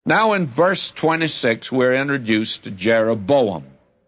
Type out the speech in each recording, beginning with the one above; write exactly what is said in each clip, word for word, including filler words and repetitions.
Now in verse twenty-six, we're introduced to Jeroboam.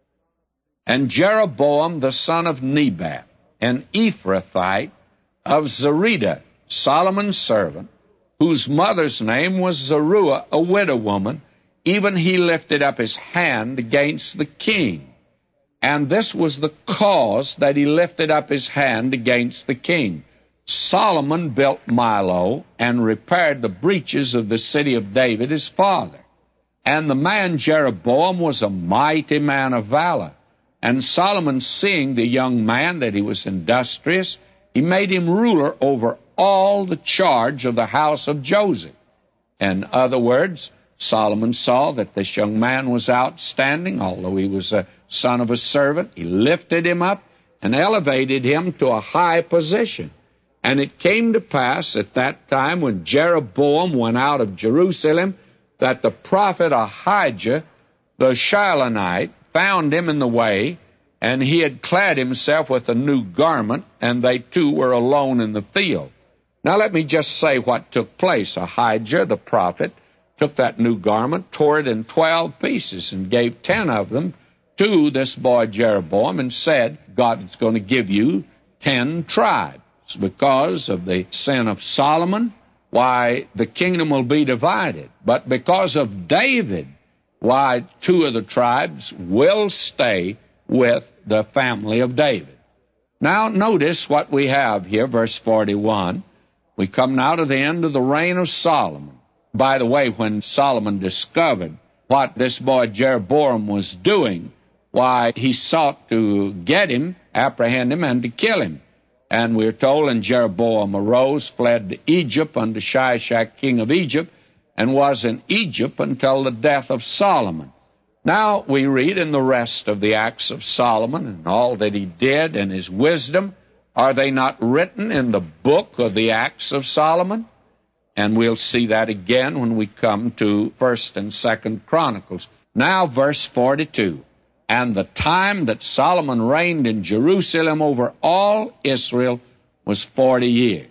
And Jeroboam, the son of Nebat, an Ephrathite of Zerida, Solomon's servant, whose mother's name was Zeruiah, a widow woman, even he lifted up his hand against the king. And this was the cause that he lifted up his hand against the king. Solomon built Millo and repaired the breaches of the city of David his father. And the man Jeroboam was a mighty man of valor. And Solomon, seeing the young man that he was industrious, he made him ruler over all the charge of the house of Joseph. In other words, Solomon saw that this young man was outstanding, although he was a son of a servant. He lifted him up and elevated him to a high position. And it came to pass at that time when Jeroboam went out of Jerusalem that the prophet Ahijah, the Shilonite, found him in the way, and he had clad himself with a new garment, and they two were alone in the field. Now let me just say what took place. Ahijah, the prophet, took that new garment, tore it in twelve pieces, and gave ten of them to this boy Jeroboam, and said, God's going to give you ten tribes. Because of the sin of Solomon, why, the kingdom will be divided. But because of David, why, two of the tribes will stay with the family of David. Now, notice what we have here, verse forty-one. We come now to the end of the reign of Solomon. By the way, when Solomon discovered what this boy Jeroboam was doing, why, he sought to get him, apprehend him, and to kill him. And we're told, and Jeroboam arose, fled to Egypt unto Shishak, king of Egypt, and was in Egypt until the death of Solomon. Now we read in the rest of the acts of Solomon and all that he did and his wisdom. Are they not written in the book of the acts of Solomon? And we'll see that again when we come to First and Second Chronicles. Now verse forty-two. And the time that Solomon reigned in Jerusalem over all Israel was forty years.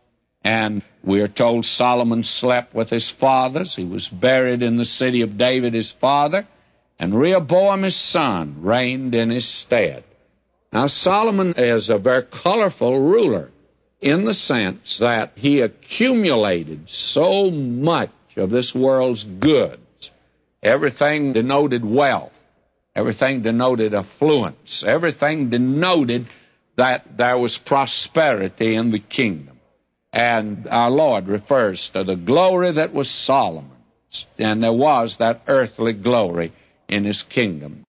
And we are told Solomon slept with his fathers. He was buried in the city of David his father. And Rehoboam his son reigned in his stead. Now Solomon is a very colorful ruler in the sense that he accumulated so much of this world's goods. Everything denoted wealth. Everything denoted affluence. Everything denoted that there was prosperity in the kingdom. And our Lord refers to the glory that was Solomon's. And there was that earthly glory in his kingdom.